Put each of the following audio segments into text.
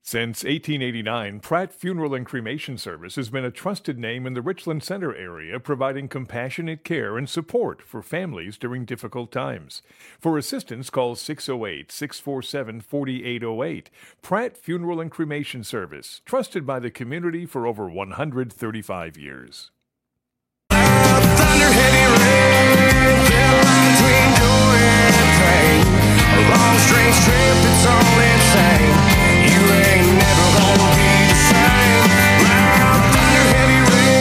Since 1889, Pratt Funeral and Cremation Service has been a trusted name in the Richland Center area, providing compassionate care and support for families during difficult times. For assistance, call 608-647-4808. Pratt Funeral and Cremation Service, trusted by the community for over 135 years. Thunder, heavy rain, fell line between joy and pain. A long, strange trip that's all insane. You ain't never gonna be the same. Loud thunder, heavy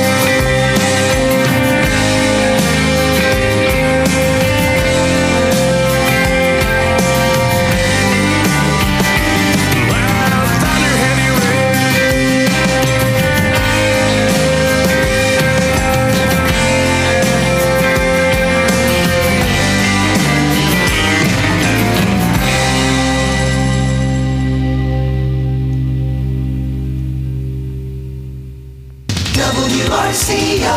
rain. Loud thunder, heavy WRCO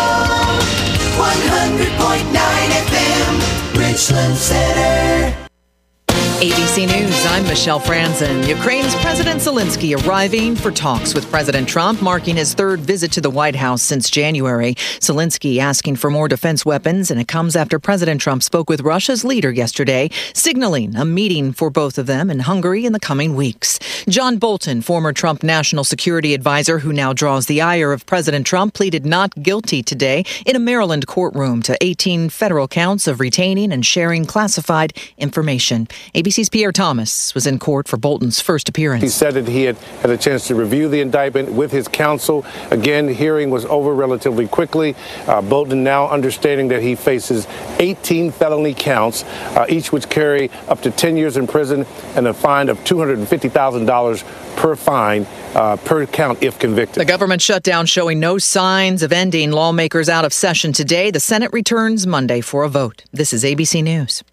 100.9 FM, Richland Center. ABC News, I'm Michelle Franzen. Ukraine's President Zelensky arriving for talks with President Trump, marking his third visit to the White House since January. Zelensky asking for more defense weapons, and it comes after President Trump spoke with Russia's leader yesterday, signaling a meeting for both of them in Hungary in the coming weeks. John Bolton, former Trump national security advisor who now draws the ire of President Trump, pleaded not guilty today in a Maryland courtroom to 18 federal counts of retaining and sharing classified information. ABC's Pierre Thomas was in court for Bolton's first appearance. He said that he had a chance to review the indictment with his counsel. Again, the hearing was over relatively quickly. Bolton now understanding that he faces 18 felony counts, each which carry up to 10 years in prison and a fine of $250,000 per fine per count if convicted. The government shutdown showing no signs of ending. Lawmakers out of session today. The Senate returns Monday for a vote. This is ABC News.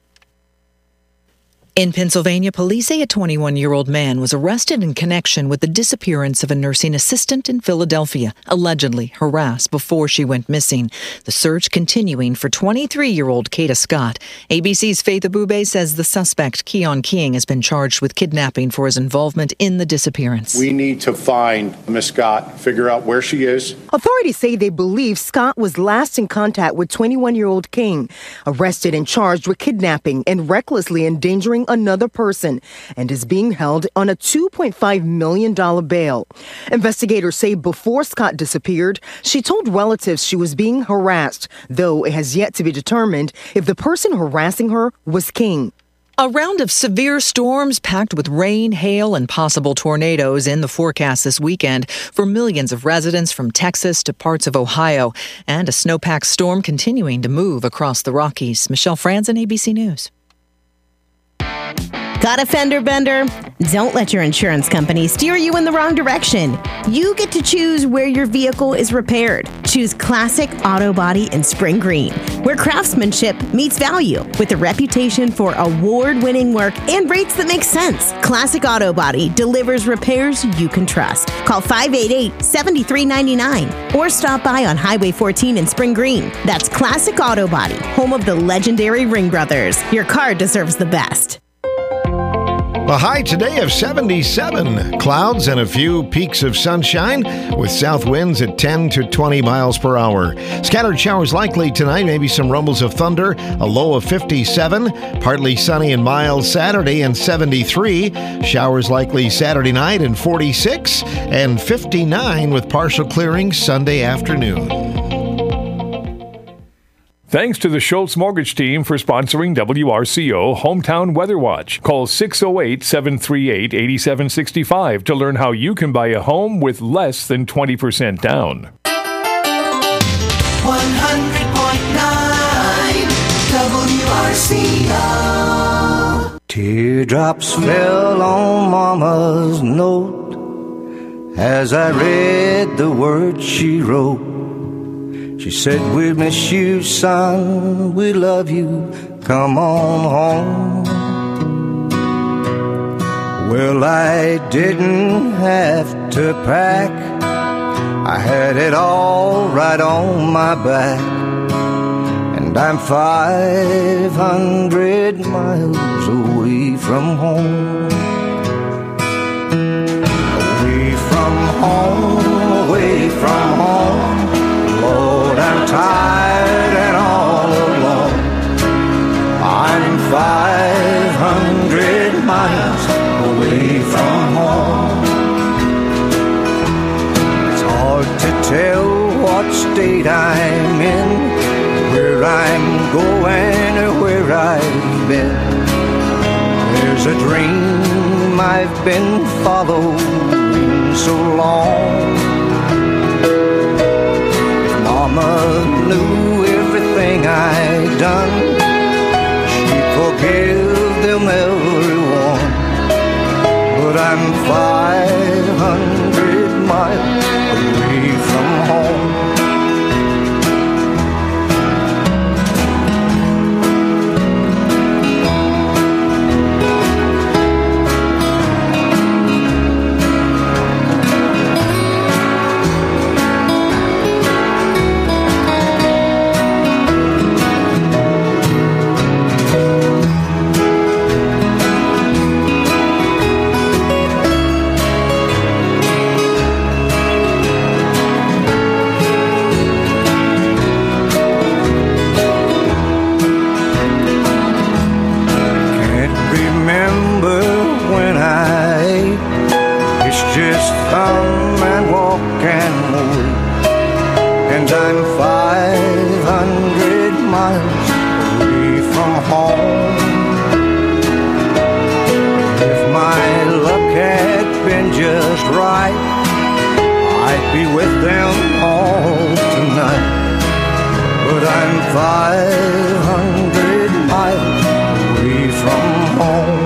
In Pennsylvania, police say a 21-year-old man was arrested in connection with the disappearance of a nursing assistant in Philadelphia, allegedly harassed before she went missing. The search continuing for 23-year-old Kata Scott. ABC's Faith Abube says the suspect, Keon King, has been charged with kidnapping for his involvement in the disappearance. We need to find Miss Scott, figure out where she is. Authorities say they believe Scott was last in contact with 21-year-old King, arrested and charged with kidnapping and recklessly endangering another person, and is being held on a $2.5 million bail. Investigators say before Scott disappeared, she told relatives she was being harassed, though it has yet to be determined if the person harassing her was King. A round of severe storms packed with rain, hail, and possible tornadoes in the forecast this weekend for millions of residents from Texas to parts of Ohio, and a snowpack storm continuing to move across the Rockies. Michelle Franzen, ABC News. Got a fender bender? Don't let your insurance company steer you in the wrong direction. You get to choose where your vehicle is repaired. Choose Classic Auto Body in Spring Green, where craftsmanship meets value with a reputation for award-winning work and rates that make sense. Classic Auto Body delivers repairs you can trust. Call 588-7399 or stop by on Highway 14 in Spring Green. That's Classic Auto Body, home of the legendary Ring Brothers. Your car deserves the best. A high today of 77. Clouds and a few peaks of sunshine with south winds at 10 to 20 miles per hour. Scattered showers likely tonight, maybe some rumbles of thunder. A low of 57. Partly sunny and mild Saturday and 73. Showers likely Saturday night and 46. And 59 with partial clearing Sunday afternoon. Thanks to the Schultz Mortgage Team for sponsoring WRCO Hometown Weather Watch. Call 608-738-8765 to learn how you can buy a home with less than 20% down. 100.9 WRCO. Teardrops fell on Mama's note as I read the words she wrote. She said, "We miss you, son, we love you, come on home." Well, I didn't have to pack, I had it all right on my back, and I'm 500 miles away from home. home, away from home. Lord, I'm tired and all alone. I'm 500 miles away from home. It's hard to tell what state I'm in, where I'm going or where I've been. There's a dream I've been following so long. Mama knew everything I'd done. She'd forgive them everyone. But I'm 500 miles away from home. Come and walk and away, and I'm 500 miles away from home. If my luck had been just right, I'd be with them all tonight. But I'm 500 miles away from home.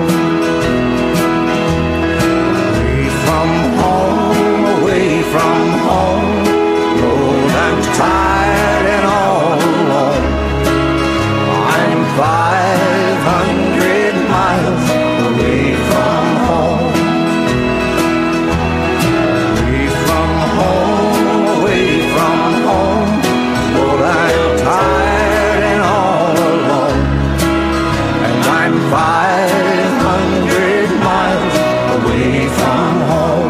From home, Lord, I'm tired and all alone. I'm 500 miles away from home. Away from home, away from home. Lord, I'm tired and all alone. And I'm 500 miles away from home.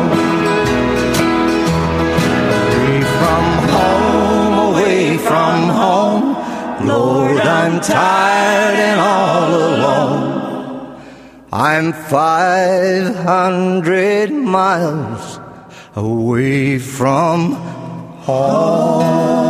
From home, Lord, I'm tired and all alone. I'm 500 miles away from home.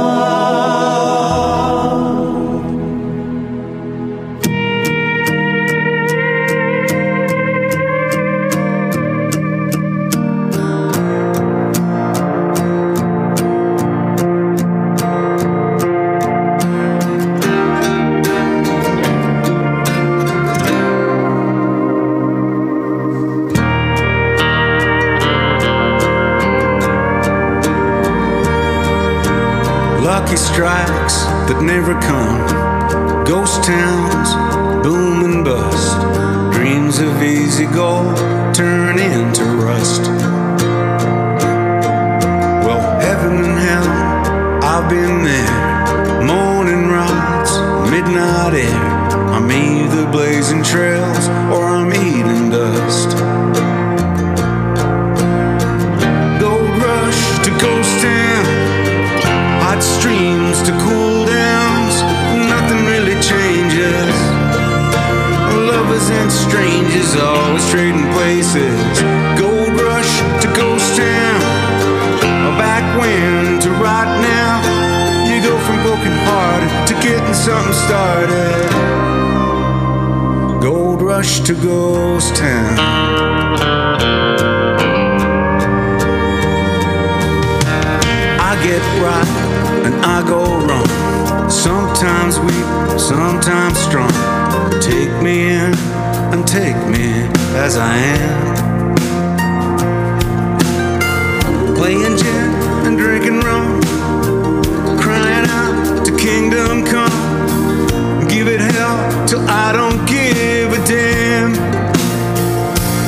Lucky strikes that never come, ghost towns boom and bust, dreams of easy gold turn into rust. Well, heaven and hell, I've been there, morning rides, midnight air. I'm either blazing trails or I'm eating dust. Gold rush to ghost town, hot streams to cool downs, nothing really changes. Lovers and strangers always trading places. Gold rush to ghost town, back when to right now. You go from broken hearted to getting something started. Gold rush to ghost town. I get right and I go wrong, sometimes weak, sometimes strong. Take me in and take me as I am. Playing gin and drinking rum, crying out to kingdom come. Give it hell till I don't give a damn.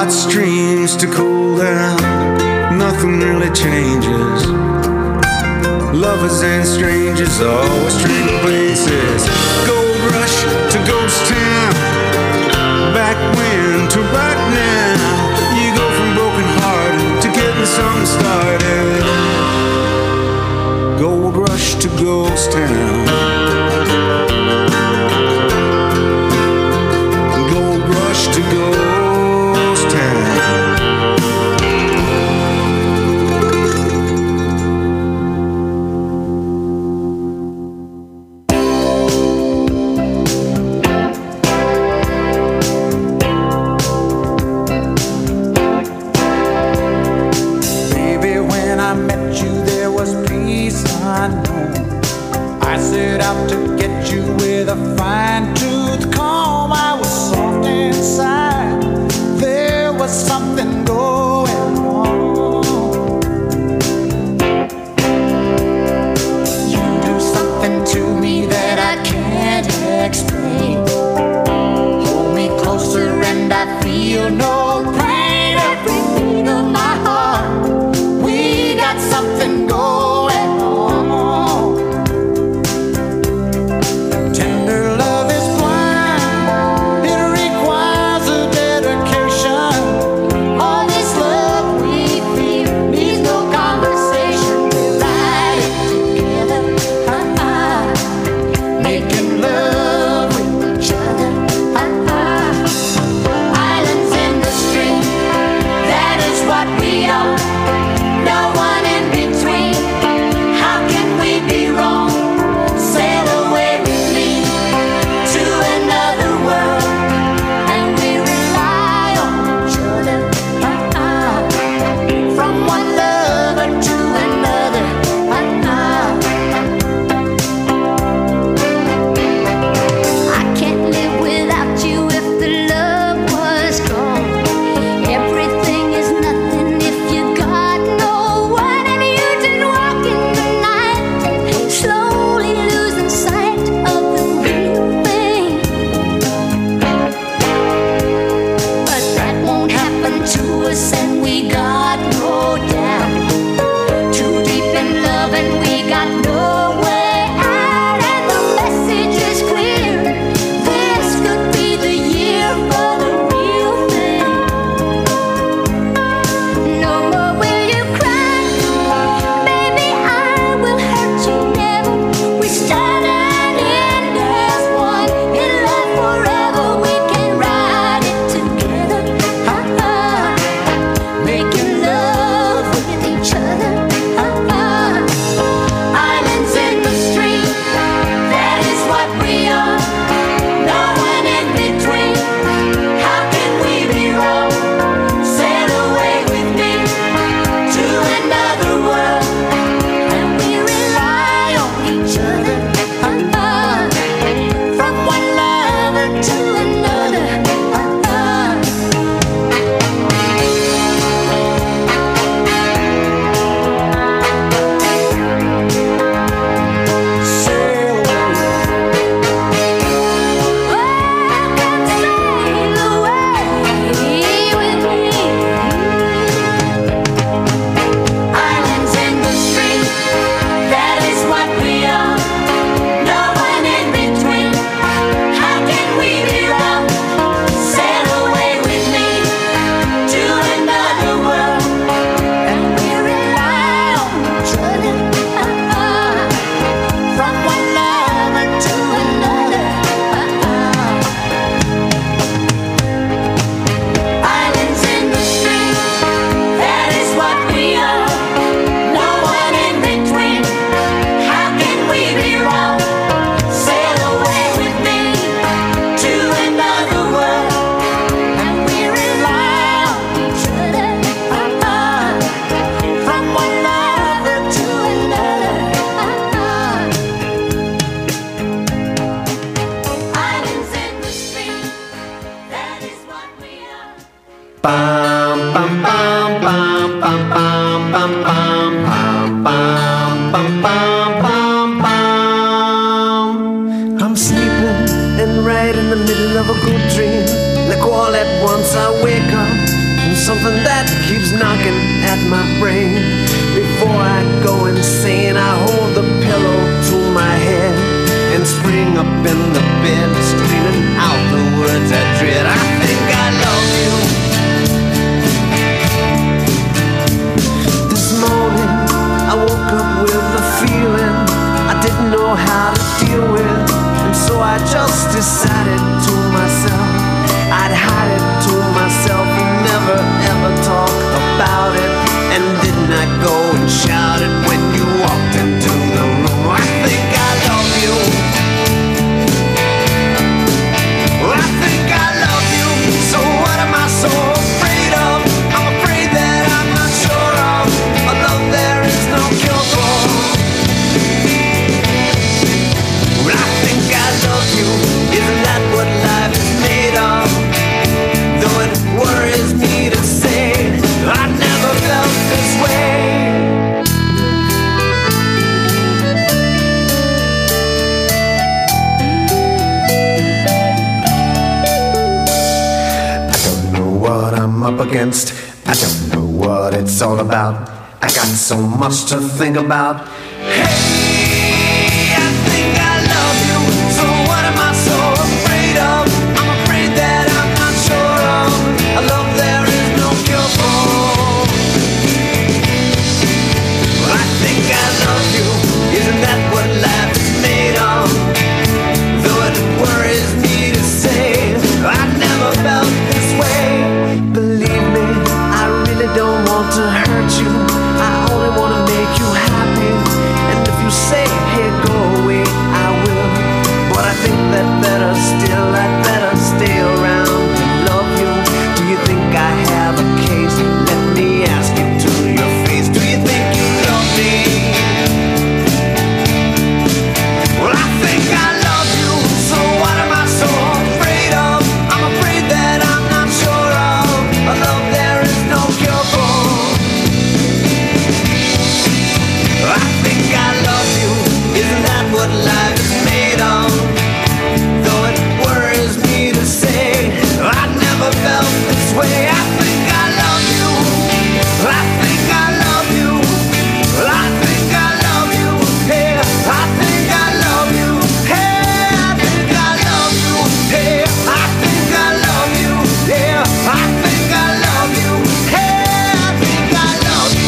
hot streams to cool down. Nothing really changes. Lovers and strangers always trade places. Gold rush to ghost town. Back when to right now. You go from broken hearted to getting something started. Gold rush to ghost town. Gold rush to ghost town. I set out to get you with a fine-tooth comb. I was soft inside. There was something going on. You do something to me that I can't explain. Hold me closer and I feel no pain. Every beat of my heart, we got something going. I'm sleeping and right in the middle of a good dream. Like all at once I wake up something that keeps knocking at my brain. Before I go insane, I hold the pillow to my head and spring up in the bed, screaming out the words I dread. I think I love you. This morning I woke up with a feeling I didn't know how to deal with, and so I just decided to myself I'd hide it to myself and never ever talk about it. And didn't I go and shout it when you walked into the room? I think I love you. I think I love you. So what am I so afraid of? I'm afraid that I'm not sure of a love there is no cure for. I think I love you. Isn't that what life is made of? Though it worries me to say I never felt this way. I don't know what I'm up against. I don't know what it's all about. I got so much to think about. To hurt you, I only wanna make you happy. And if you say, hey, go away, I will. But I think that better still, I'd better stay around to love you. Do you think I have a case? Let me ask you to your face. Do you think you love me? Well, I think I love you. So what am I so afraid of? I'm afraid that I'm not sure of a love there is no cure for. What life is made of, though it worries me to say I never felt this way. I think I love you. I think I love you. I think I love you. Hey, I think I love you. Hey, I think I love you. Hey, I think I love you. Yeah, I think I love you. Hey, I think I love you.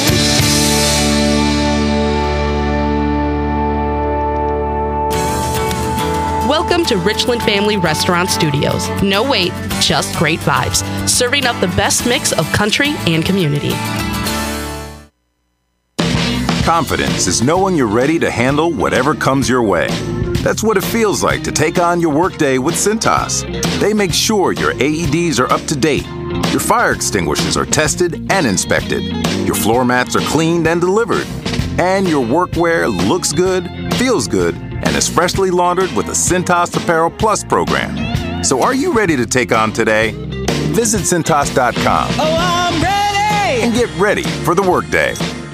Welcome to Richland Family Restaurant Studios. No wait, just great vibes. Serving up the best mix of country and community. Confidence is knowing you're ready to handle whatever comes your way. That's what it feels like to take on your workday with Cintas. They make sure your AEDs are up to date, your fire extinguishers are tested and inspected, your floor mats are cleaned and delivered, and your workwear looks good, feels good, and is freshly laundered with the Cintas Apparel Plus program. So are you ready to take on today? Visit Cintas.com. Oh, I'm ready! And get ready for the workday.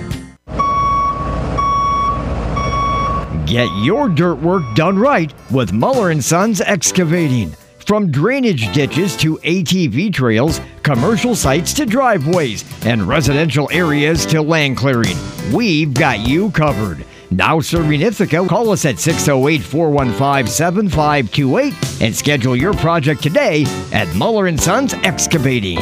Get your dirt work done right with Muller & Sons Excavating. From drainage ditches to ATV trails, commercial sites to driveways, and residential areas to land clearing, we've got you covered. Now serving Ithaca, call us at 608-415-7528 and schedule your project today at Muller & Sons Excavating.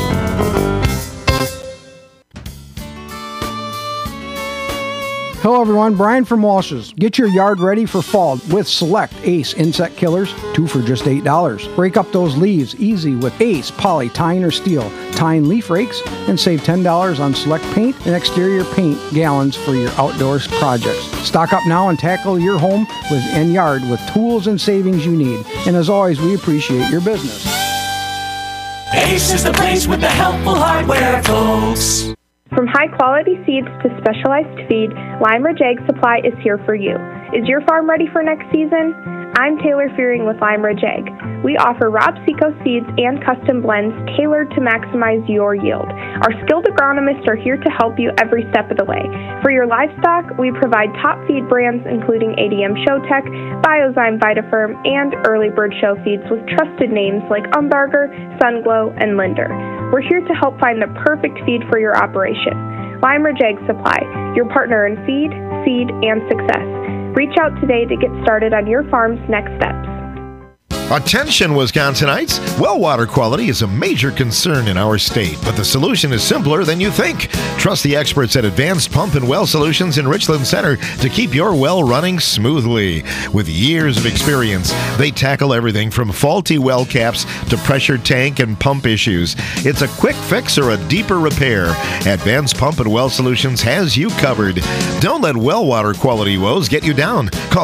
Hello everyone, Brian from Walsh's. Get your yard ready for fall with select Ace insect killers, 2 for just $8. Break up those leaves easy with Ace Poly Tine or Steel Tine leaf rakes and save $10 on select paint and exterior paint gallons for your outdoors projects. Stock up now and tackle your home and yard with tools and savings you need. And as always, we appreciate your business. Ace is the place with the helpful hardware, folks. From high-quality seeds to specialized feed, Lime Ridge Egg Supply is here for you. Is your farm ready for next season? I'm Taylor Fearing with Lime Ridge Egg. We offer Rob Seco seeds and custom blends tailored to maximize your yield. Our skilled agronomists are here to help you every step of the way. For your livestock, we provide top feed brands including ADM Showtech, Biozyme Vitafirm, and Early Bird Show feeds with trusted names like Umbarger, Sunglow, and Linder. We're here to help find the perfect feed for your operation. Lime Ridge Egg Supply, your partner in feed, seed, and success. Reach out today to get started on your farm's next steps. Attention, Wisconsinites! Well water quality is a major concern in our state, but the solution is simpler than you think. Trust the experts at Advanced Pump and Well Solutions in Richland Center to keep your well running smoothly. With years of experience, they tackle everything from faulty well caps to pressure tank and pump issues. It's a quick fix or a deeper repair. Advanced Pump and Well Solutions has you covered. Don't let well water quality woes get you down. Call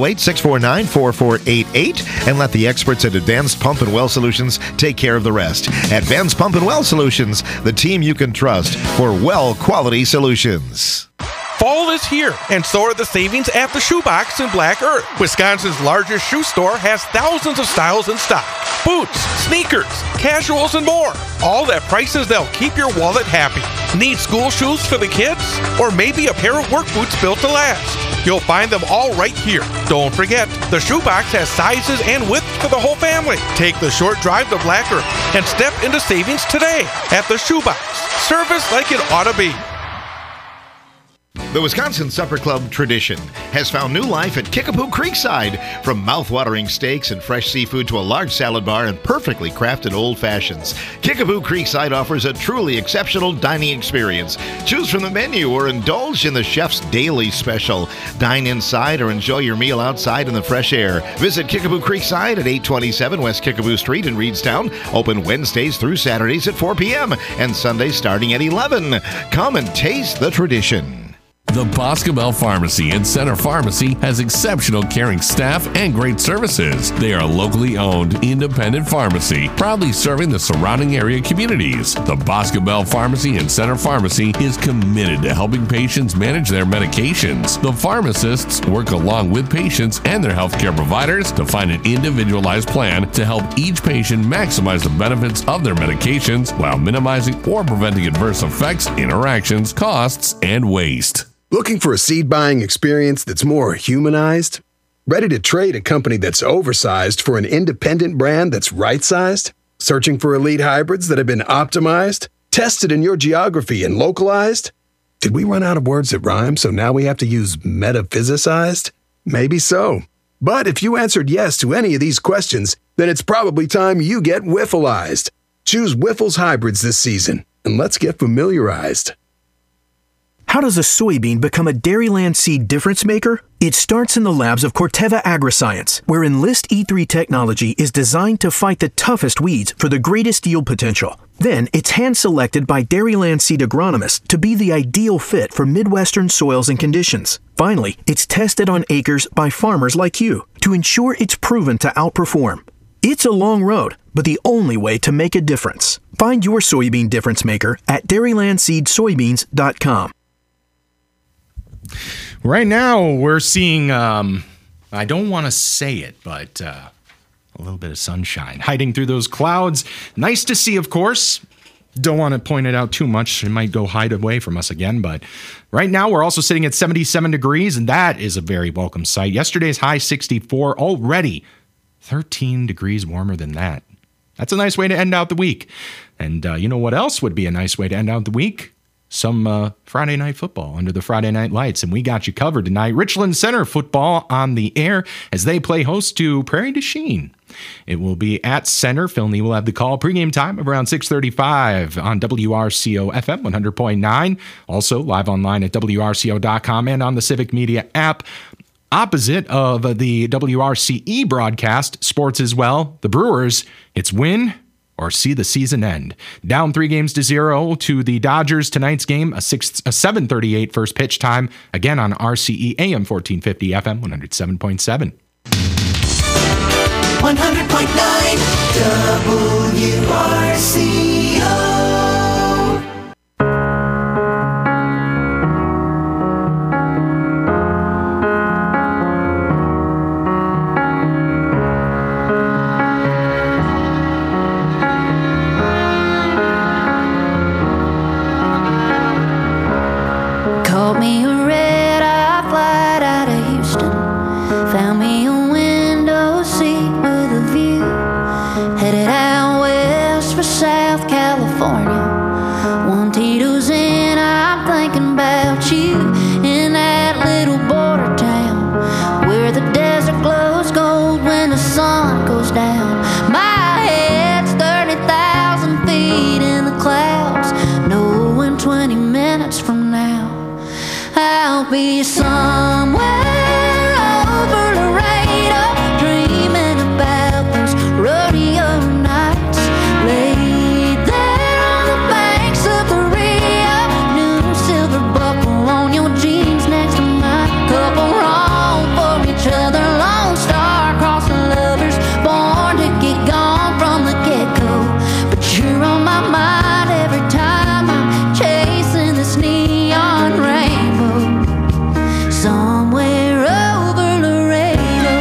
608-649-4488 and let the experts at Advanced Pump and Well Solutions take care of the rest. Advanced Pump and Well Solutions, the team you can trust for well quality solutions. Fall is here, and so are the savings at the Shoebox in Black Earth. Wisconsin's largest shoe store has thousands of styles in stock. Boots, sneakers, casuals, and more. All at prices that'll keep your wallet happy. Need school shoes for the kids? Or maybe a pair of work boots built to last? You'll find them all right here. Don't forget, the Shoebox has sizes and width for the whole family. Take the short drive to Black Earth and step into savings today at the Shoebox. Service like it ought to be. The Wisconsin Supper Club tradition has found new life at Kickapoo Creekside. From mouth-watering steaks and fresh seafood to a large salad bar and perfectly crafted old fashions, Kickapoo Creekside offers a truly exceptional dining experience. Choose from the menu or indulge in the chef's daily special. Dine inside or enjoy your meal outside in the fresh air. Visit Kickapoo Creekside at 827 West Kickapoo Street in Reedstown. Open Wednesdays through Saturdays at 4 p.m. and Sundays starting at 11. Come and taste the tradition. The Boscobel Pharmacy and Center Pharmacy has exceptional caring staff and great services. They are a locally owned, independent pharmacy, proudly serving the surrounding area communities. The Boscobel Pharmacy and Center Pharmacy is committed to helping patients manage their medications. The pharmacists work along with patients and their healthcare providers to find an individualized plan to help each patient maximize the benefits of their medications while minimizing or preventing adverse effects, interactions, costs, and waste. Looking for a seed buying experience that's more humanized? Ready to trade a company that's oversized for an independent brand that's right-sized? Searching for elite hybrids that have been optimized, tested in your geography, and localized? Did we run out of words that rhyme, so now we have to use metaphysicized? Maybe so. But if you answered yes to any of these questions, then it's probably time you get Wiffleized. Choose Wiffles hybrids this season, and let's get familiarized. How does a soybean become a Dairyland seed difference maker? It starts in the labs of Corteva Agriscience, where Enlist E3 technology is designed to fight the toughest weeds for the greatest yield potential. Then, it's hand-selected by Dairyland seed agronomists to be the ideal fit for Midwestern soils and conditions. Finally, it's tested on acres by farmers like you to ensure it's proven to outperform. It's a long road, but the only way to make a difference. Find your soybean difference maker at DairylandSeedSoybeans.com. Right now, we're seeing, I don't want to say it, but a little bit of sunshine hiding through those clouds. Nice to see, of course. Don't want to point it out too much. It might go hide away from us again, but right now we're also sitting at 77 degrees, and that is a very welcome sight. Yesterday's high 64, already 13 degrees warmer than that. That's a nice way to end out the week. And you know what else would be a nice way to end out the week? Some Friday night football under the Friday night lights, and we got you covered tonight. Richland Center football on the air as they play host to Prairie du Chien. It will be at center. Phil Nee will have the call. Pregame time around 6:35 on WRCO FM 100.9. Also live online at WRCO.com and on the Civic Media app. Opposite of the WRCE broadcast, sports as well. The Brewers, it's win or see the season end. Down 3-0 to the Dodgers. Tonight's game, a 7:38 first pitch time. Again on RCE AM 1450 FM 107.7. 100.9 WRCO. Caught me a red-eye flight out of Houston. Found me a window seat with a view. Headed out west for South California. I'll be somewhere over Laredo, dreaming about those rodeo nights. Laid there on the banks of the Rio, new silver buckle on your jeans next to mine. Couple wrong for each other, lone star across the lovers, born to get gone from the get-go. But you're on my mind every time I'm chasing this neon rainbow. Somewhere over Laredo.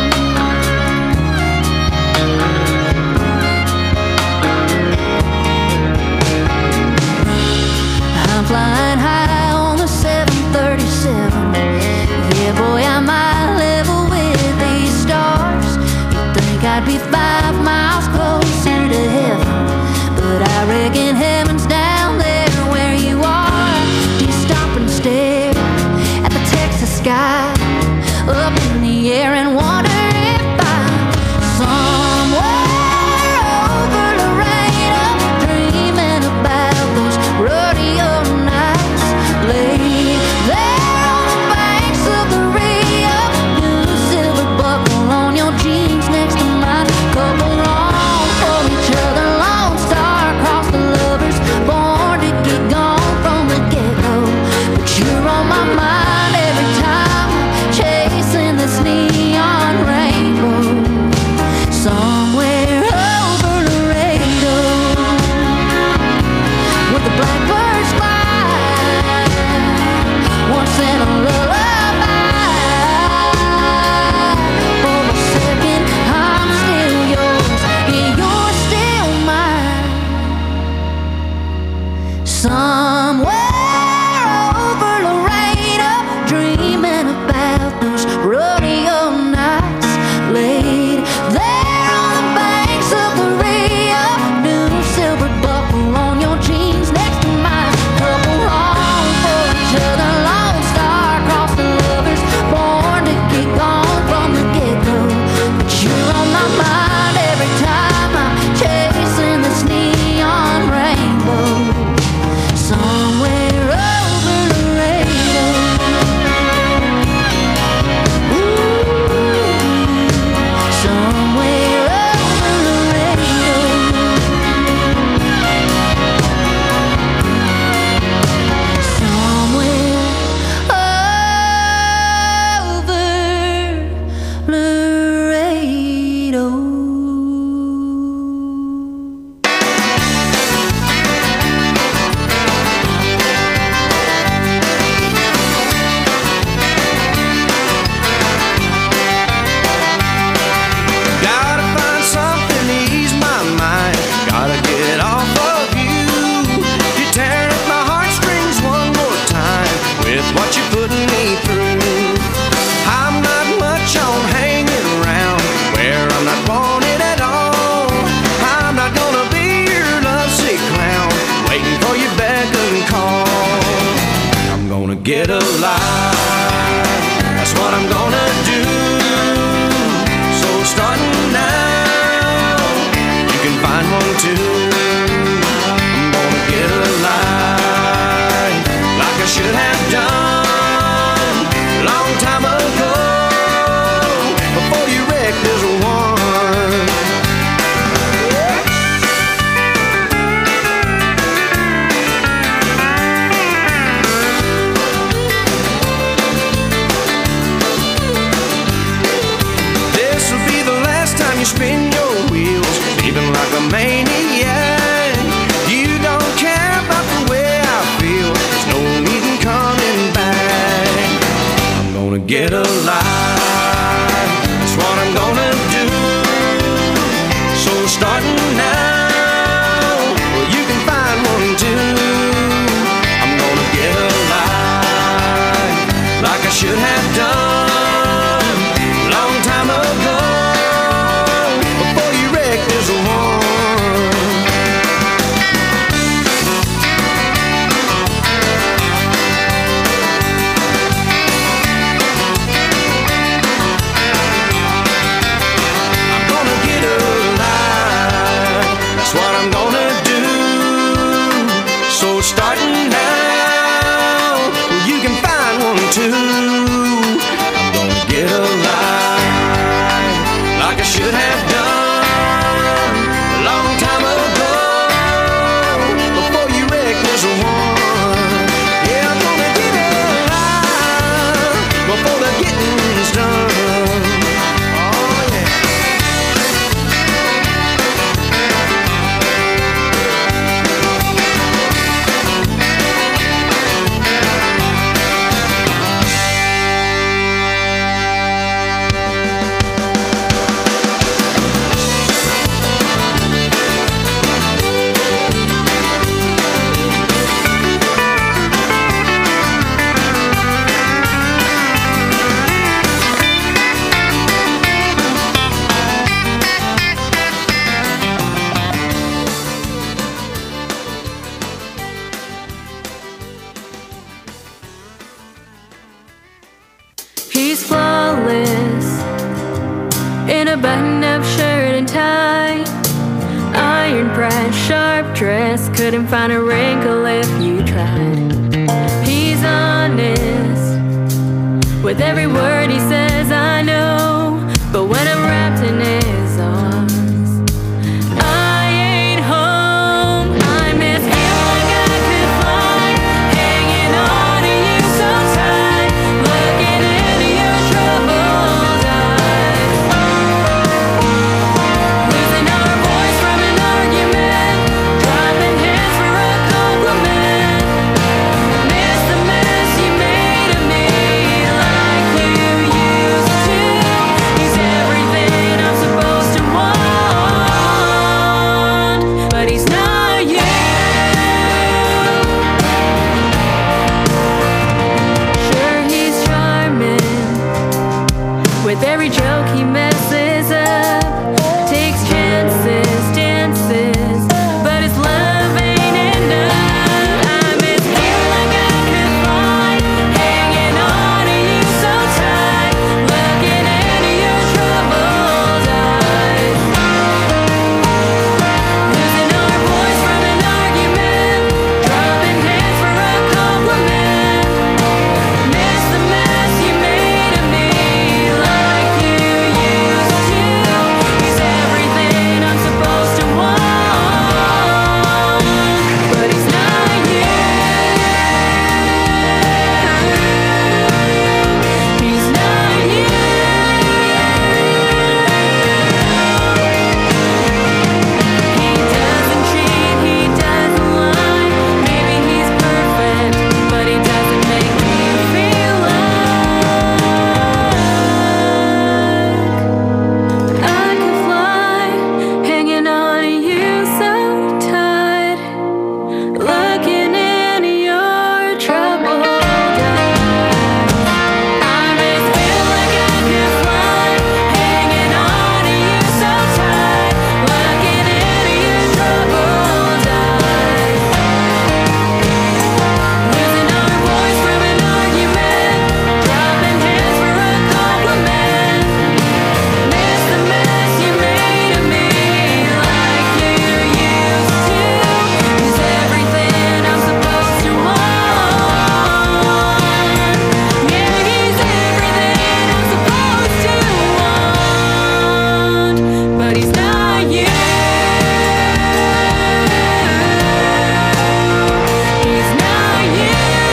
I'm flying high on the 737. Yeah, boy, I might level with these stars. You'd think I'd be 5 miles closer to heaven, but I reckon heaven's down there where you are. Do you stop and stare at the Texas sky up in the air and wonder if I'm somewhere over Laredo, dreaming about those rodeo nights? Laid there on the banks of the Rio, new silver buckle on your jeans next to mine. Couple wrong for each other, lone star across the lovers, born to get gone from the get-go. But you're on my mind every time I'm chasing this neon rainbow. Somewhere over Laredo, with the blackbirds fly, once in a lullaby. For a second, I'm still yours, and you're still mine. Somewhere over Laredo, dreaming about those rodeo nights. Laid there on the banks of the Rio, new silver buckle on your jeans next to mine. Couple wrong for each other, lone star across the lovers, born to get gone from the get-go. But you're on my mind every time I'm chasing this neon rainbow. Somewhere over Laredo. Ooh, somewhere over Laredo. Somewhere over Laredo. Gotta find something to ease my mind. Gotta get off of you. You're tearing at my heartstrings one more time with what you're putting me through. I'm not much on hanging around where I'm not wanted at all. I'm not gonna be your lovesick clown waiting for your beck and call. I'm gonna get alive. That's what I'm gonna do. So starting now, you can find one too. I'm gonna get alive like I should have done a long time ago, before you wrecked this one. This will be the last time you spin your wheels, leaving like a maniac. You don't care about the way I feel. There's no need in coming back. I'm gonna get alive. That's what I'm gonna do. So starting now, well, you can find one too. I'm gonna get alive like I should have done a long time ago, before you wrecked this one. I'm gonna get alive. That's what I'm gonna do. So starting now, well, you can find one She's flawless in a button-up shirt and tie. Iron press, sharp dress, couldn't find a wrinkle if you tried. He's honest with every word he says, I know. But when I'm wrapped in his arms, I ain't home. I miss feeling like I could fly, hanging on to you so tight, looking into your troubled eyes, losing our voice from an argument, dropping hints for a compliment. Miss the mess you made of me, like you used to. He's everything I'm supposed to want, but he's not you. Sure, he's charming with every joke he messes up, takes chances, dances, but his love ain't enough. I miss feeling like I could fly, hanging on to you so tight, looking into your troubled eyes, losing our voice from an argument, dropping hints for a compliment. Miss the mess you made of me, like you used to. He's everything I'm supposed to want, but he's not you. He's not you. He doesn't cheat, he doesn't lie. Maybe he's perfect, but he doesn't make me feel like I could fly, hanging on to you so tight, looking into your troubled eyes. I miss feeling like I could fly, hanging on to you so tight, looking into your troubled eyes, losing our voice from an argument, dropping hints for a compliment. Miss the mess you made of me, like you used to. He's everything I'm supposed to want. Yeah, he's everything I'm supposed to want, but he's not you. He's not you.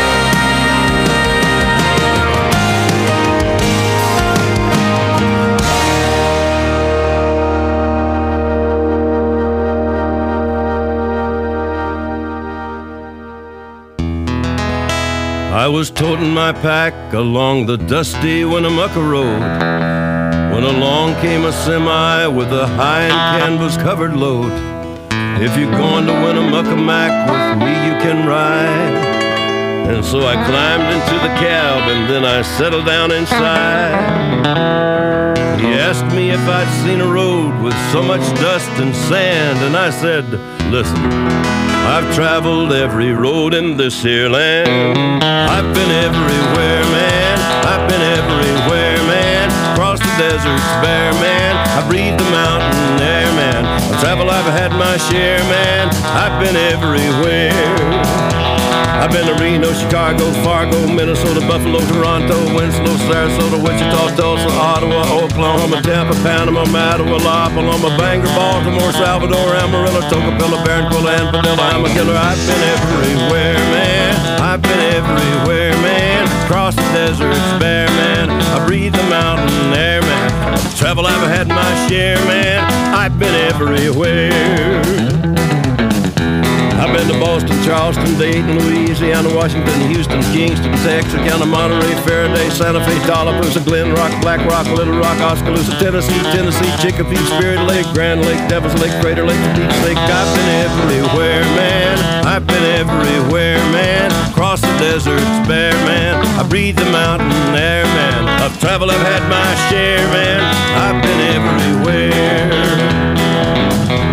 I was toting my pack along the dusty Winnemucca Road when along came a semi with a high and canvas-covered load. If you're going to Winnemucca Mac with me, you can ride. And so I climbed into the cab and then I settled down inside. He asked me if I'd seen a road with so much dust and sand, and I said, listen, I've traveled every road in this here land. I've been everywhere, man. I've been everywhere, man. Across the deserts bare, man. I breathed the mountain air, man. Of travel I've had my share, man. I've been everywhere. I've been to Reno, Chicago, Fargo, Minnesota, Buffalo, Toronto, Winslow, Sarasota, Wichita, Tulsa, Ottawa, Oklahoma, Tampa, Panama, Mattawa, La Paloma, Bangor, Baltimore, Salvador, Amarillo, Tocopilla, Barranquilla, and Padilla. I'm a killer. I've been everywhere, man. I've been everywhere, man. Across the deserts bare, man. I breathe the mountain air, man. Travel I've had my share, man. I've been everywhere. I've been to Boston, Charleston, Dayton, Louisiana, Washington, Houston, Kingston, Texarkana, Monterey, Faraday, Santa Fe, Tallapoosa, Glen Rock, Black Rock, Little Rock, Oskaloosa, Tennessee, Chicopee, Spirit Lake, Grand Lake, Devil's Lake, Crater Lake, Deep Lake. I've been everywhere, man. I've been everywhere, man. Across the deserts bare, man. I breathe the mountain air, man. Of travel I've had my share, man. I've been everywhere.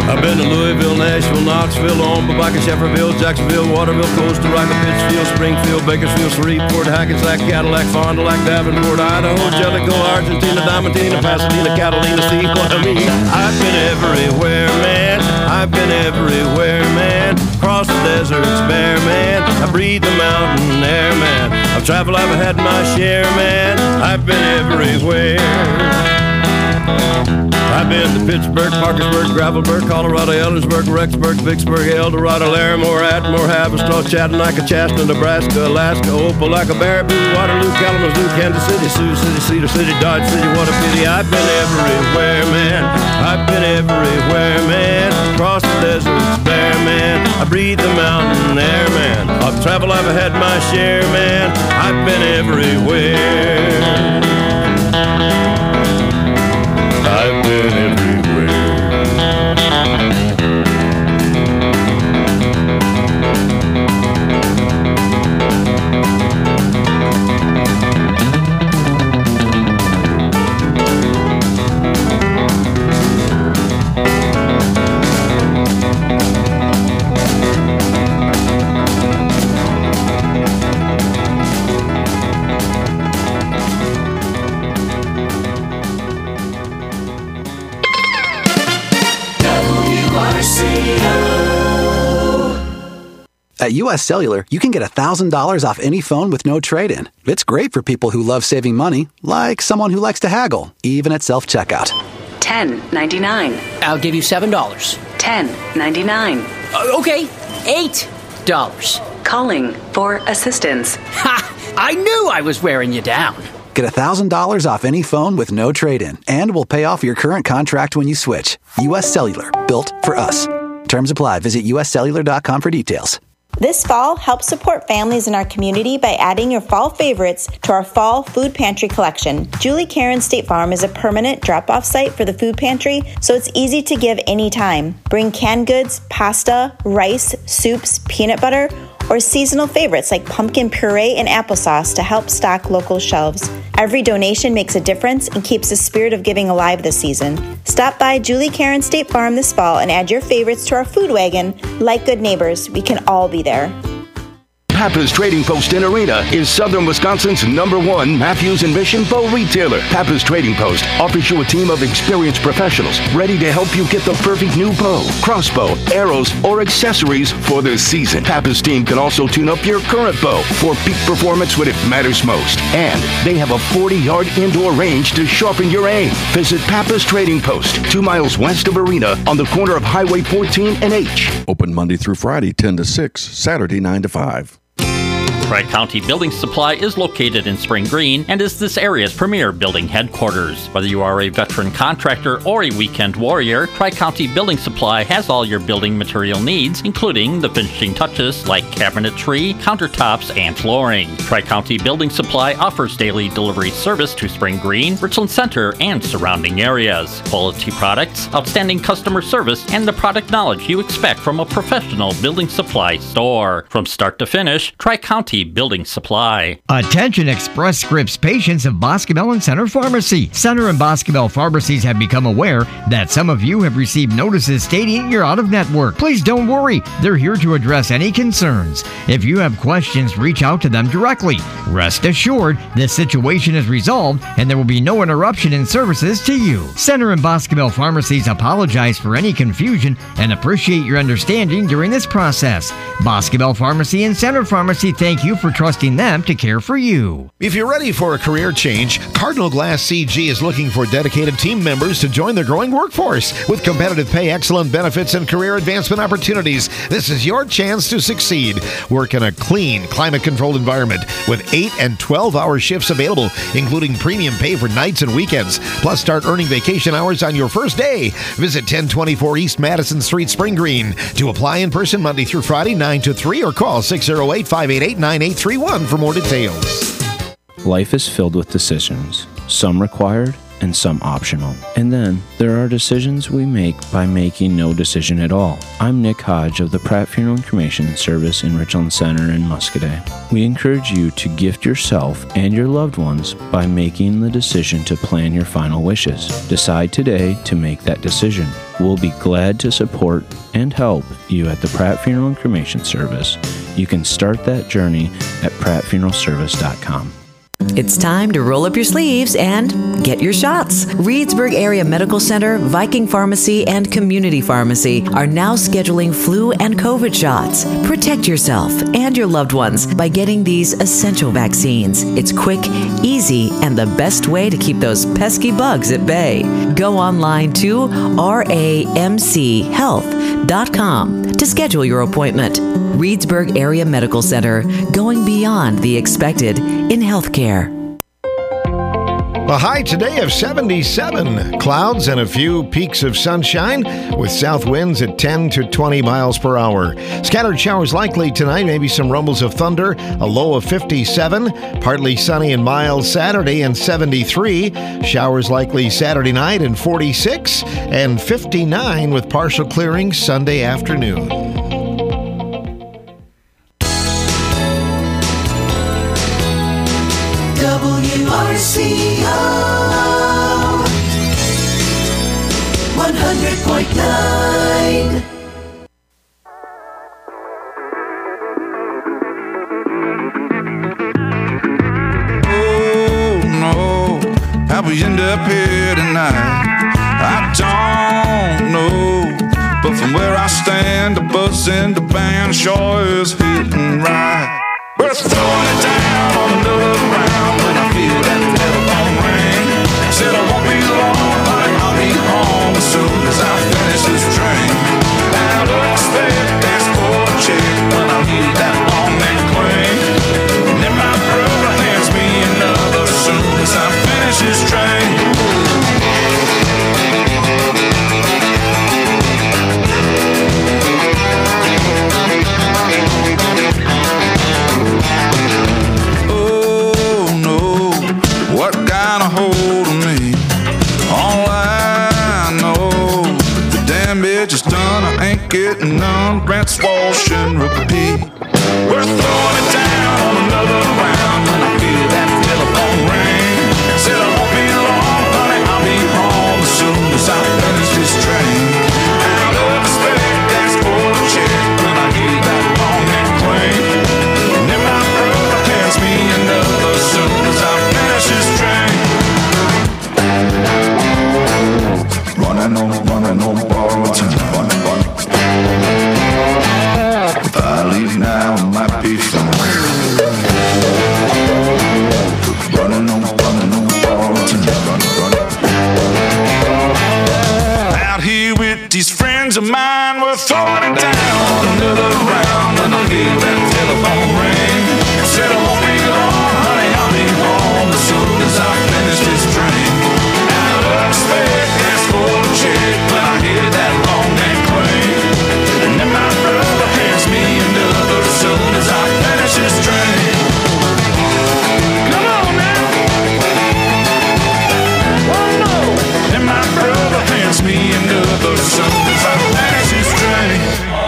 I've been to Louisville, Nashville, Knoxville, Omaha, Shefferville, Jacksonville, Waterville, Costa Rica, Pittsfield, Springfield, Bakersfield, Shreveport, Hackensack, Cadillac, Fond du Lac, Davenport, Idaho, Jellicoe, Argentina, Diamantina, Pasadena, Catalina, see what I mean? I've been everywhere, man. I've been everywhere, man. Across the deserts bare, man. I breathe the mountain air, man. I've traveled, I've had my share, man. I've been everywhere. I've been to Pittsburgh, Parkersburg, Gravelburg, Colorado, Ellensburg, Rexburg, Vicksburg, Eldorado, Larimore, Atmore, Haverstraw, Chattanooga, Chastity, Nebraska, Alaska, Opelika, Baraboo, Waterloo, Kalamazoo, Kansas City, Sioux City, Cedar City, Dodge City, what a pity. I've been everywhere, man. I've been everywhere, man. Across the deserts bare, man. I breathe the mountain air, man. I've traveled, I've had my share, man. I've been everywhere. I've been everywhere. At U.S. Cellular, you can get $1,000 off any phone with no trade-in. It's great for people who love saving money, like someone who likes to haggle, even at self-checkout. $10.99. I'll give you $7. $10.99. Okay, $8. Calling for assistance. Ha! I knew I was wearing you down. Get $1,000 off any phone with no trade-in, and we'll pay off your current contract when you switch. U.S. Cellular, built for us. Terms apply. Visit uscellular.com for details. This fall, help support families in our community by adding your fall favorites to our fall food pantry collection. Julie Karen State Farm is a permanent drop-off site for the food pantry, so it's easy to give anytime. Bring canned goods, pasta, rice, soups, peanut butter, or seasonal favorites like pumpkin puree and applesauce to help stock local shelves. Every donation makes a difference and keeps the spirit of giving alive this season. Stop by Julie Karen State Farm this fall and add your favorites to our food wagon. Like good neighbors, we can all be there. Pappas Trading Post in Arena is Southern Wisconsin's #1 Matthews and Mission bow retailer. Pappas Trading Post offers you a team of experienced professionals ready to help you get the perfect new bow, crossbow, arrows, or accessories for this season. Pappas team can also tune up your current bow for peak performance when it matters most. And they have a 40-yard indoor range to sharpen your aim. Visit Pappas Trading Post, 2 miles west of Arena on the corner of Highway 14 and H. Open Monday through Friday, 10 to 6, Saturday, 9 to 5. Tri-County Building Supply is located in Spring Green and is this area's premier building headquarters. Whether you are a veteran contractor or a weekend warrior, Tri-County Building Supply has all your building material needs, including the finishing touches like cabinetry, countertops, and flooring. Tri-County Building Supply offers daily delivery service to Spring Green, Richland Center, and surrounding areas. Quality products, outstanding customer service, and the product knowledge you expect from a professional building supply store. From start to finish, Tri-County Building Supply. Attention Express Scripts patients of Boscobel and Center Pharmacy. Center and Boscobel pharmacies have become aware that some of you have received notices stating you're out of network. Please don't worry. They're here to address any concerns. If you have questions, reach out to them directly. Rest assured, this situation is resolved and there will be no interruption in services to you. Center and Boscobel pharmacies apologize for any confusion and appreciate your understanding during this process. Boscobel Pharmacy and Center Pharmacy thank you for trusting them to care for you. If you're ready for a career change, Cardinal Glass CG is looking for dedicated team members to join their growing workforce. With competitive pay, excellent benefits, and career advancement opportunities, this is your chance to succeed. Work in a clean, climate-controlled environment with 8 and 12-hour shifts available, including premium pay for nights and weekends. Plus, start earning vacation hours on your first day. Visit 1024 East Madison Street, Spring Green. To apply in person Monday through Friday, 9 to 3, or call 608-588-9831 for more details. Life is filled with decisions, some required and some optional. And then there are decisions we make by making no decision at all. I'm Nick Hodge of the Pratt Funeral and Cremation Service in Richland Center in Muscoda. We encourage you to gift yourself and your loved ones by making the decision to plan your final wishes. Decide today to make that decision. We'll be glad to support and help you at the Pratt Funeral and Cremation Service. You can start that journey at prattfuneralservice.com. It's time to roll up your sleeves and get your shots. Reedsburg Area Medical Center, Viking Pharmacy, and Community Pharmacy are now scheduling flu and COVID shots. Protect yourself and your loved ones by getting these essential vaccines. It's quick, easy, and the best way to keep those pesky bugs at bay. Go online to ramchealth.com to schedule your appointment. Reedsburg Area Medical Center, going beyond the expected in healthcare. A high today of 77. Clouds and a few peaks of sunshine with south winds at 10 to 20 miles per hour. Scattered showers likely tonight, maybe some rumbles of thunder, a low of 57. Partly sunny and mild Saturday and 73. Showers likely Saturday night and 46. And 59 with partial clearing Sunday afternoon. WRCO 100.9. Oh no, how we end up here tonight, I don't know. But from where I stand, the buzz and the band sure is hitting right. We're throwing it down on another round when I feel that telephone ring. Said I won't be long, honey, I'll be home as soon as I finish this drink. Out of respect, ask for a check when I hear that long neck cling. And then my brother hands me another as soon as I finish this drink. Getting none, rinse, wash, and repeat. We're throwing it down on another round when I feel that telephone ring. Said I won't be long, honey, I'll be home as soon as I finish this drink. Out of respect, ask for a check when I hear that long neck cling. And then my brother hands me another as soon as I finish this drink. Running on borrowed time. If I leave now, it might be fun. Running on borrowed time. Out here with these friends of mine, we're throwing it down another round when I hear that telephone ring. Said I won't be long, honey, I'll be home as soon as I finish this drink. Out of respect, ask for a check when I hear that long neck cling. And then my brother hands me another as soon as I finish this drink. Come on now. Oh no. And my brother hands me another as soon as I finish this drink.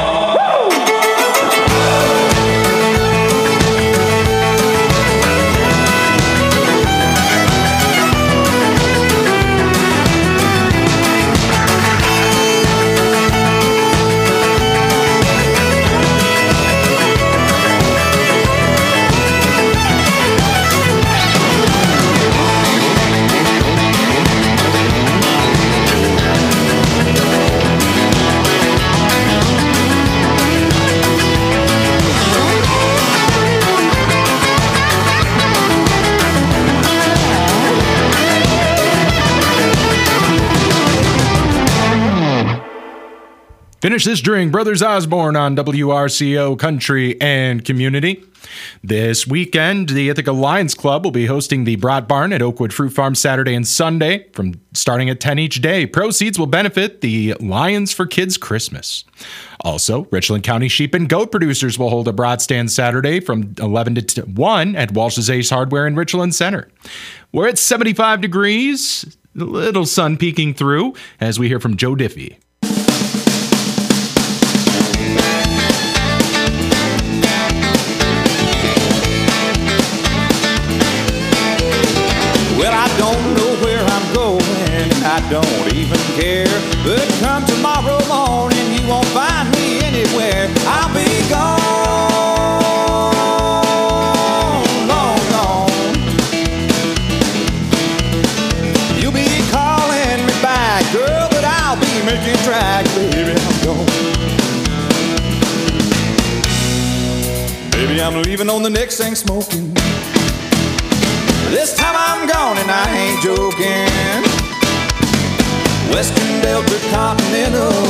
Finish this drink, Brothers Osborne on WRCO Country and Community. This weekend, the Ithaca Lions Club will be hosting the Brat Barn at Oakwood Fruit Farm Saturday and Sunday, from starting at 10 each day. Proceeds will benefit the Lions for Kids Christmas. Also, Richland County sheep and goat producers will hold a brat stand Saturday from 11 to 1 at Walsh's Ace Hardware in Richland Center. We're at 75 degrees. A little sun peeking through as we hear from Joe Diffie. Well, I don't know where I'm going, and I don't even care. But come tomorrow morning, you won't find me anywhere. I'll be gone, long gone. You'll be calling me back, girl, but I'll be making tracks, baby, I'm gone. Baby, I'm leaving on the next thing smoking. This time I'm gone and I ain't joking. Western Delta Continental,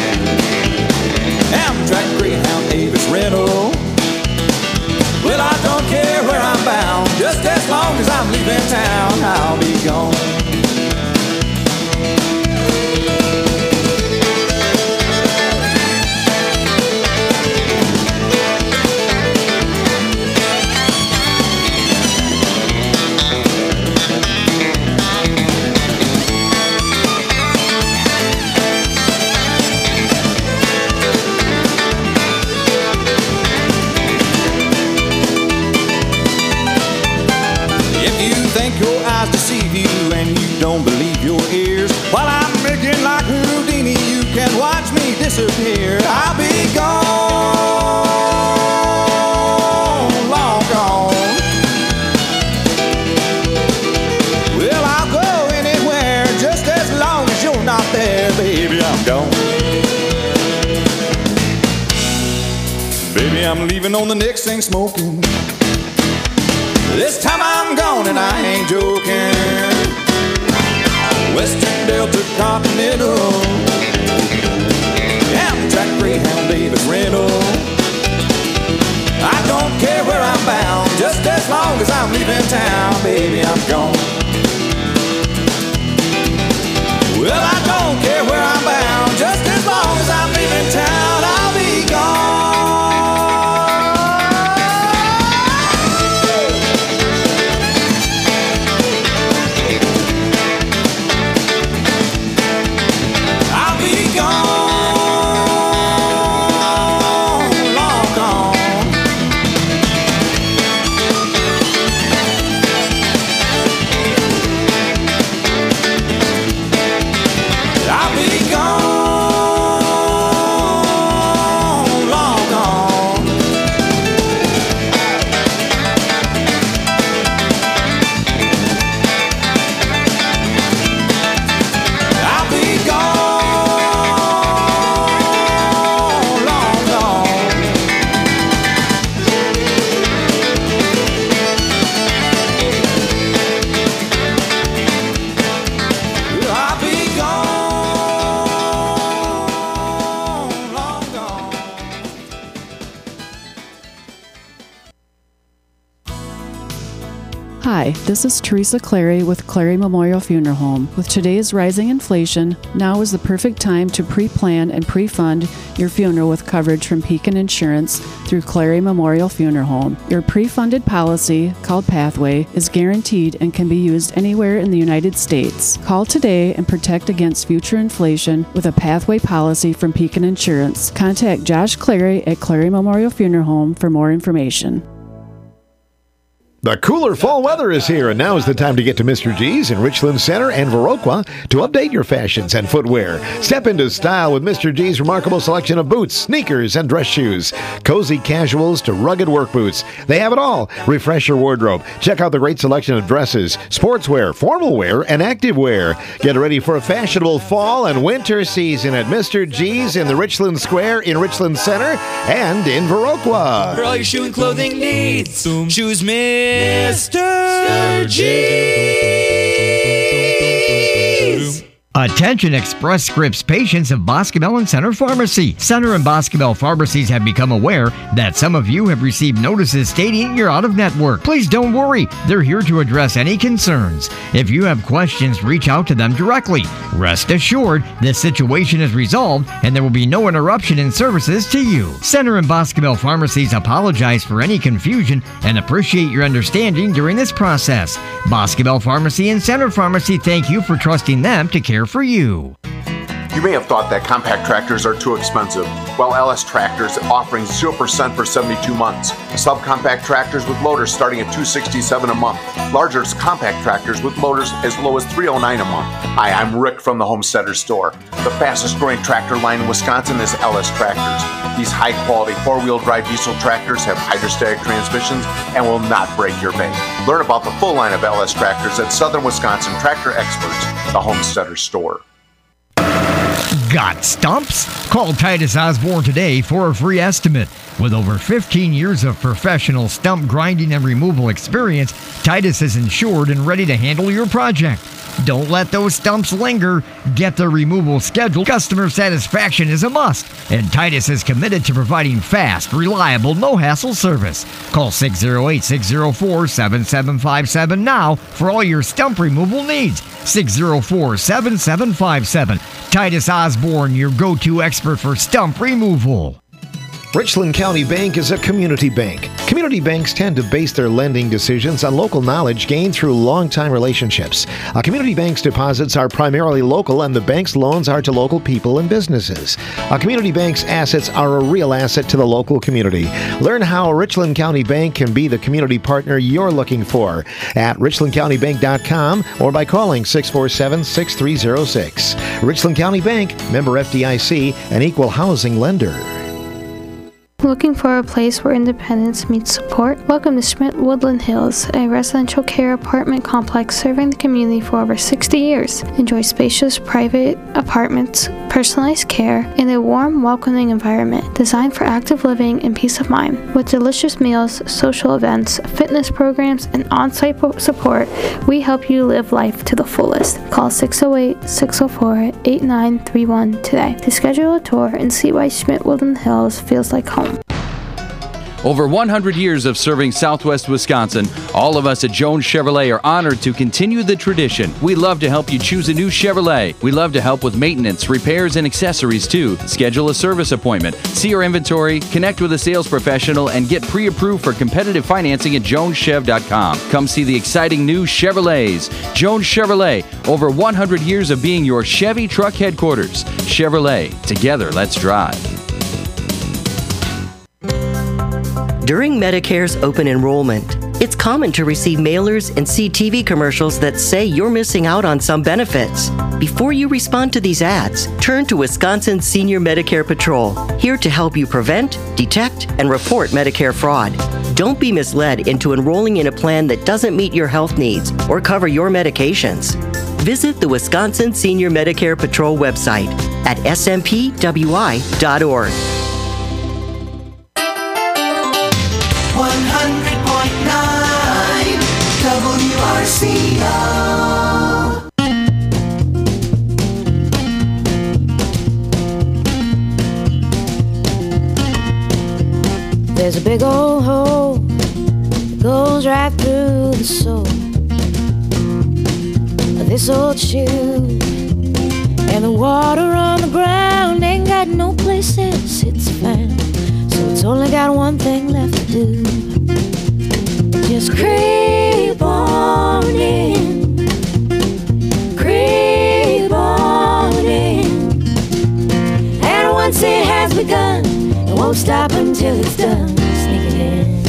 Amtrak, Greyhound, Avis Rental. Well, I don't care where I'm bound, just as long as I'm leaving town, I'll be gone. Your eyes deceive you and you don't believe your ears. While I'm making like Houdini, you can watch me disappear. I'll be gone, long gone. Well, I'll go anywhere just as long as you're not there, baby, I'm gone. Baby, I'm leaving on the next thing smoking. This time I'm gone and I ain't joking. Western Delta Continental, Amtrak, Greyhound, Avis Rental. I don't care where I'm bound, just as long as I'm leaving town, baby, I'm gone. Well, I don't care where I'm bound, just as long as I'm leaving town, I'll be gone. Hi, this is Teresa Clary with Clary Memorial Funeral Home. With today's rising inflation, now is the perfect time to pre-plan and pre-fund your funeral with coverage from Pekin Insurance through Clary Memorial Funeral Home. Your pre-funded policy, called Pathway, is guaranteed and can be used anywhere in the United States. Call today and protect against future inflation with a Pathway policy from Pekin Insurance. Contact Josh Clary at Clary Memorial Funeral Home for more information. The cooler fall weather is here, and now is the time to get to Mr. G's in Richland Center and Viroqua to update your fashions and footwear. Step into style with Mr. G's remarkable selection of boots, sneakers, and dress shoes. Cozy casuals to rugged work boots. They have it all. Refresh your wardrobe. Check out the great selection of dresses, sportswear, formal wear, and active wear. Get ready for a fashionable fall and winter season at Mr. G's in the Richland Square in Richland Center and in Viroqua. For all your shoe and clothing needs, choose Mr. G's. Attention Express Scripts patients of Boscobel and Center Pharmacy. Center and Boscobel pharmacies have become aware that some of you have received notices stating you're out of network. Please don't worry. They're here to address any concerns. If you have questions, reach out to them directly. Rest assured, this situation is resolved and there will be no interruption in services to you. Center and Boscobel pharmacies apologize for any confusion and appreciate your understanding during this process. Boscobel Pharmacy and Center Pharmacy thank you for trusting them to care for you. You may have thought that compact tractors are too expensive. Well, LS Tractors is offering 0% for 72 months. Subcompact tractors with loaders starting at $267 a month. Larger compact tractors with loaders as low as $309 a month. Hi, I'm Rick from the Homesteader Store. The fastest growing tractor line in Wisconsin is LS Tractors. These high-quality four-wheel drive diesel tractors have hydrostatic transmissions and will not break your bank. Learn about the full line of LS Tractors at Southern Wisconsin Tractor Experts, the Homesteader Store. Got stumps? Call Titus Osborne today for a free estimate. With over 15 years of professional stump grinding and removal experience, Titus is insured and ready to handle your project. Don't let those stumps linger. Get the removal scheduled. Customer satisfaction is a must, and Titus is committed to providing fast, reliable, no-hassle service. Call 608-604-7757 now for all your stump removal needs. 604-7757. Titus Osborne, your go-to expert for stump removal. Richland County Bank is a community bank. Community banks tend to base their lending decisions on local knowledge gained through long-time relationships. A community bank's deposits are primarily local, and the bank's loans are to local people and businesses. A community bank's assets are a real asset to the local community. Learn how Richland County Bank can be the community partner you're looking for at richlandcountybank.com or by calling 647-6306. Richland County Bank, member FDIC, an equal housing lender. Looking for a place where independence meets support? Welcome to Schmidt Woodland Hills, a residential care apartment complex serving the community for over 60 years. Enjoy spacious private apartments, personalized care, and a warm, welcoming environment designed for active living and peace of mind. With delicious meals, social events, fitness programs, and on-site support, we help you live life to the fullest. Call 608-604-8931 today to schedule a tour and see why Schmidt Woodland Hills feels like home. Over 100 years of serving Southwest Wisconsin, all of us at Jones Chevrolet are honored to continue the tradition. We love to help you choose a new Chevrolet. We love to help with maintenance, repairs, and accessories too. Schedule a service appointment, see our inventory, connect with a sales professional, and get pre-approved for competitive financing at joneschev.com. Come see the exciting new Chevrolets. Jones Chevrolet, over 100 years of being your Chevy truck headquarters. Chevrolet, together let's drive. During Medicare's open enrollment, it's common to receive mailers and see TV commercials that say you're missing out on some benefits. Before you respond to these ads, turn to Wisconsin Senior Medicare Patrol, here to help you prevent, detect, and report Medicare fraud. Don't be misled into enrolling in a plan that doesn't meet your health needs or cover your medications. Visit the Wisconsin Senior Medicare Patrol website at smpwi.org. 100.9 WRCO. There's a big old hole that goes right through the sole of this old shoe, and the water on the ground ain't got no place else it's found. So it's only got one thing left to do. Just creep on in, creep on in. And once it has begun, it won't stop until it's done. Sneaking in.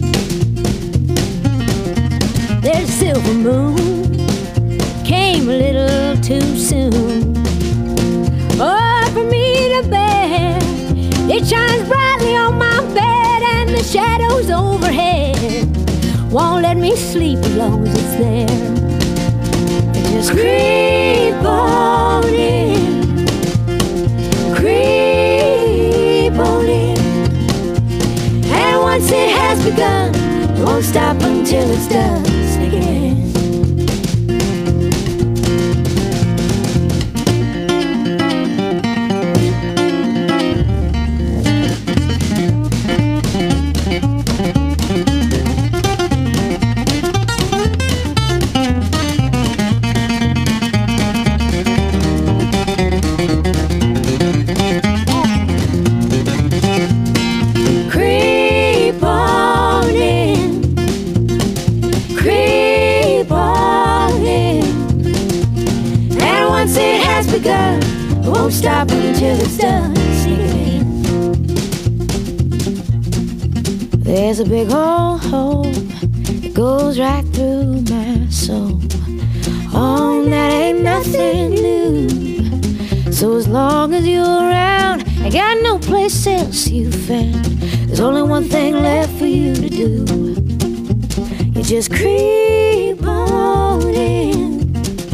There's a silver moon, came a little too soon. Oh, for me to bear, it shines brightly on my bed, and the shadows overhead won't let me sleep as long as it's there. Just creep on in, creep on in. And once it has begun, it won't stop until it's done. Sneak it in. Won't stop until it's done sneaking in. There's a big old hole that goes right through my soul. Oh, that ain't nothing new. So as long as you're around, I got no place else you found. There's only one thing left for you to do. You just creep on in.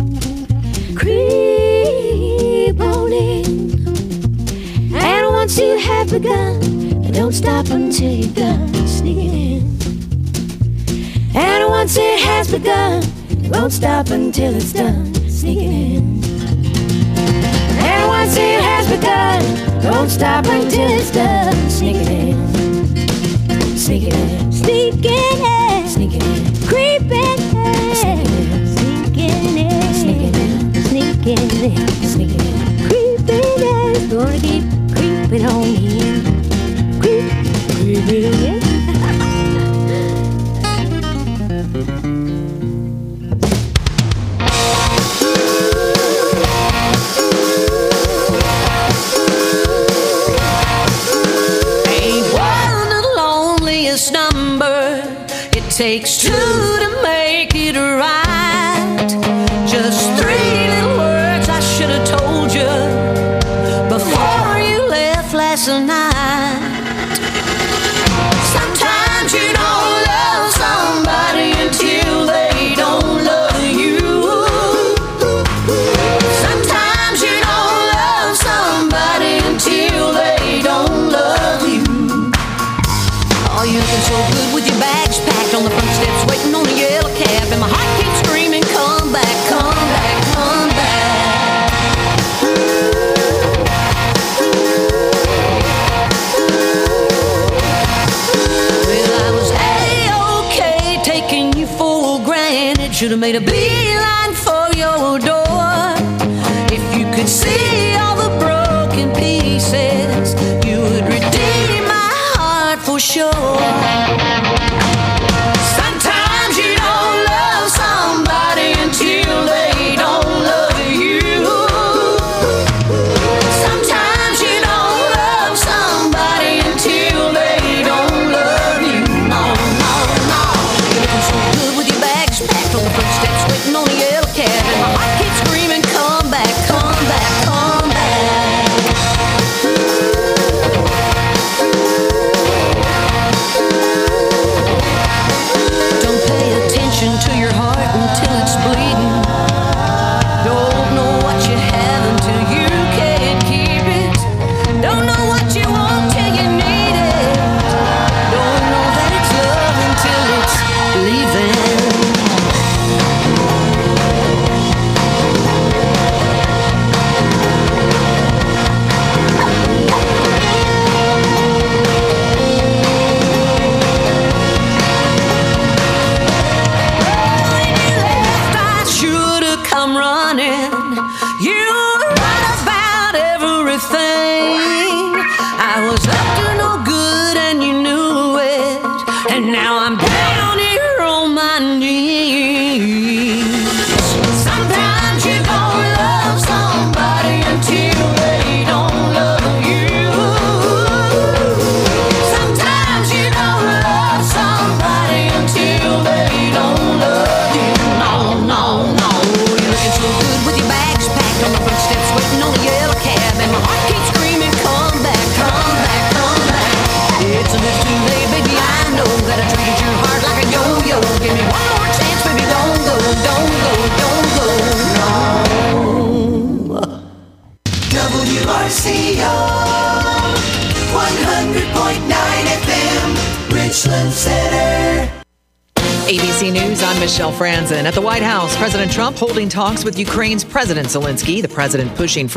Creep on in. And once you have begun, don't stop until you're done sneaking in. And once it has begun, won't stop until it's done sneaking in. And once it has begun, won't stop until it's done sneaking in. Sneaking in. Sneaking in. Sneaking in. Creeping in. Sneaking in. Sneaking in. Sneaking in. Sneaking in. Creeping in. Gonna keep creeping on in. Creeping in. Takes two to make it right. Just 3 little words I should have told you before you left last night. Sometimes you don't love somebody until they don't love you. Sometimes you don't love somebody until they don't love you. Oh, you've been so good with your bags packed on the front steps, waiting on a yellow cab, and my heart keeps screaming, come back, come back, come back. Well, I was A-okay, taking you for granted. Should have made a beeline for your door. If you could see all the broken pieces, you would redeem my heart for sure. WRCO 100.9 FM, Richland Center. ABC News, I'm Michelle Franzen. At the White House, President Trump holding talks with Ukraine's President Zelensky, the president pushing for